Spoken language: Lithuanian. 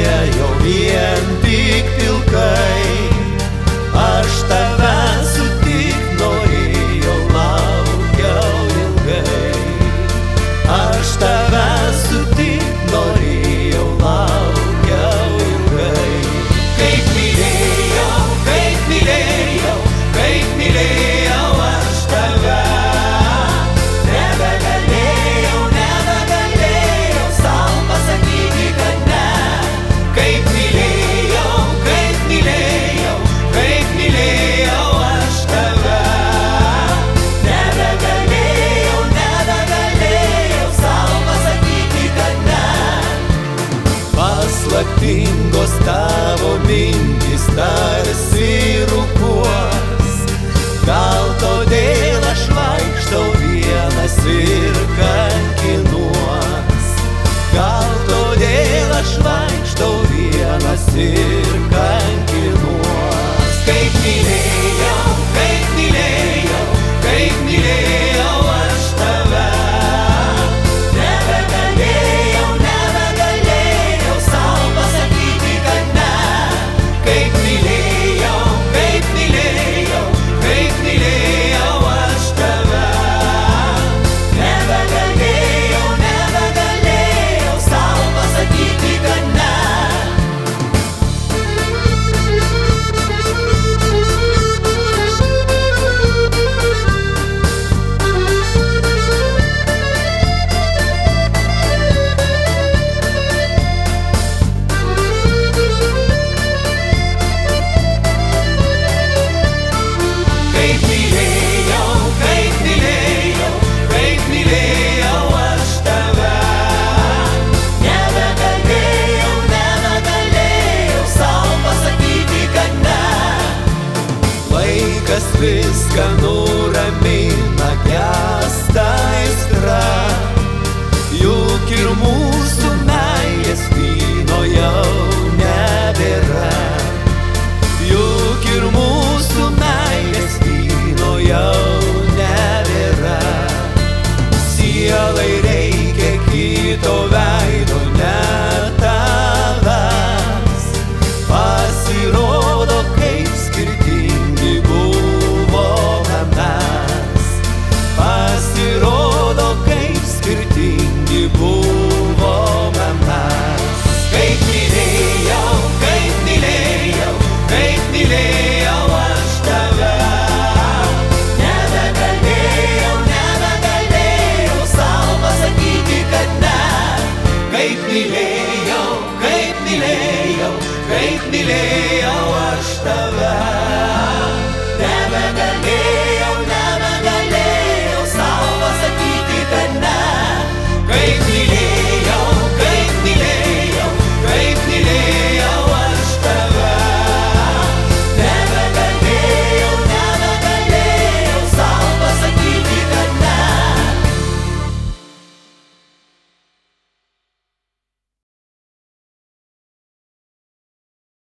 liejau vien tik pilkai. Aš tave sutik norėjau, laukiau ilgai. Aš tave sutik norėjau, laukiau ilgai. Kaip mylėjau, kaip mylėjau, kaip mylėjau aš tave. Nebegalėjau, nebegalėjau sau pasakyti, kad ne. Kaip mylėjau, kaip mylėjau, kaip mylėjau aš tave. Nebegalėjau, nebegalėjau sau pasakyti, kad ne. Paslaptingos tavo mintys tarsi rūkuos. Gal todėl aš vaikštau vienas ir kankinuos. Gal todėl aš vaikštau vienas ir